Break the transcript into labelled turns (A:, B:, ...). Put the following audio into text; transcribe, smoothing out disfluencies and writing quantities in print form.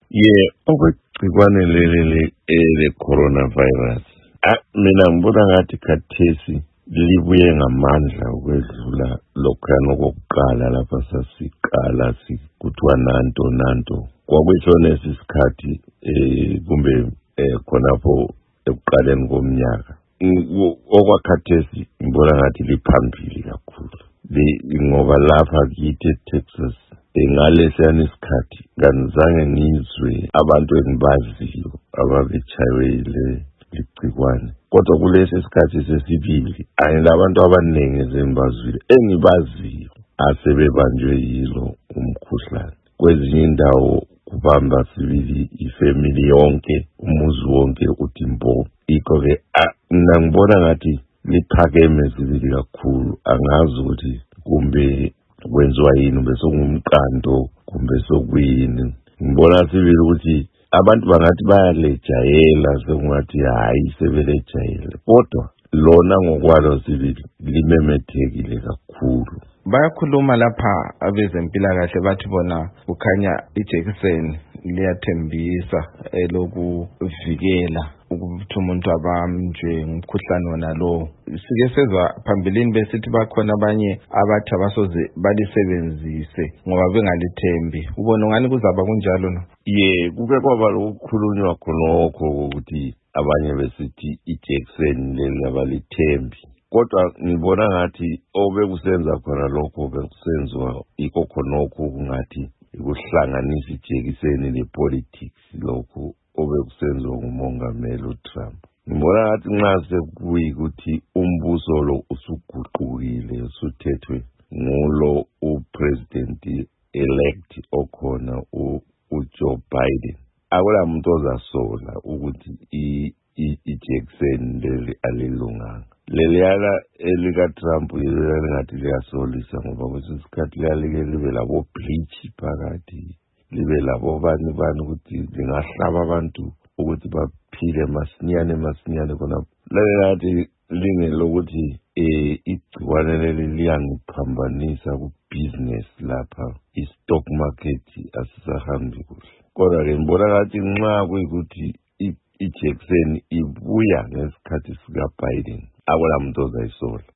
A: okwegcikwane leli le-coronavirus. Mina ngibona ngathi khathesi libuye ngamandla ukwedlula lokhuyana okokuqala lapha sasiqala kuthiwa nanto. Kwakwishona isikhathi kumbe khonapho ekuqaleni komnyaka. Okwakhathesi ngibona ngathi liphambili kakhulu. Ngoba lapha kithi eTexas ngalesiyana isikhathi kanizange ngizwe abantu engibaziyo ababechaywe ligcikwane. Kodwa kulesi isikhathi sesibili ayinabantu abaningi engibaziyo asebebanjwe yilo umkhuhlane. Kwezinye indawo kubamba sibili ifamily yonke, umuzi wonke uthi mbo. Ikho-ke mina ngibona ngathi liphakeme sibili kakhulu. Angazi ukuthi kumbe kwenziwa yini, bese ngumqando kumbe sokuyini. Ngibona sibili ukuthi abantu bangathi bayalejayela, sekungathi hayi sebelejayele, kodwa lona ngokwalo sibili limemethekile kakhulu.
B: Bayakhuluma lapha abezempilakahle bathi bona kukhanya ijekiseni liyathembisa elokuvikela ukuthi umuntu abanjwe ngumkhuhlane wona lo. Sike sezwa phambilini besithi bakhona abanye abathi abasoze balisebenzise ngoba bengalithembi. Ubona ngani kuzaba kunjalo no?
A: Kuke kwaba lokukhulunywa khonokho ukuthi abanye besithi ijekiseni leli abalithembi. Kodwa ngibona ngathi obekusenza khona lokho bekusenziwa iko khonokho kungathi ukuhlanganisa ijekiseni nepolitics, lokho obekusenziwa ngumongameli uTrump. Ngibona ngathi nxa sekuyikuthi umbuso lo usuguqukile, usuthethwe ngulo upresident elect okhona uJoe Biden, akula muntu ozasola ukuthi ijekiseni leli alilunganga. Leliyana elika-Trump ngathi liyasolisa ngoba kwesinye isikhathi liyalike libe labo bleach phakathi, libe labo bani ukuthi lingahlaba abantu ukuthi baphile masinyane khona. Lelinathi lingelokuthi igciwane leli liyangiphambanisa ku-business lapha, i-stock market asisahambi kuhle. Kodwa-ke ngibona ngathi nxa kuyikuthi ijekiseni ibuya ngesikhathi sika-Biden, akula muntu ozayisola.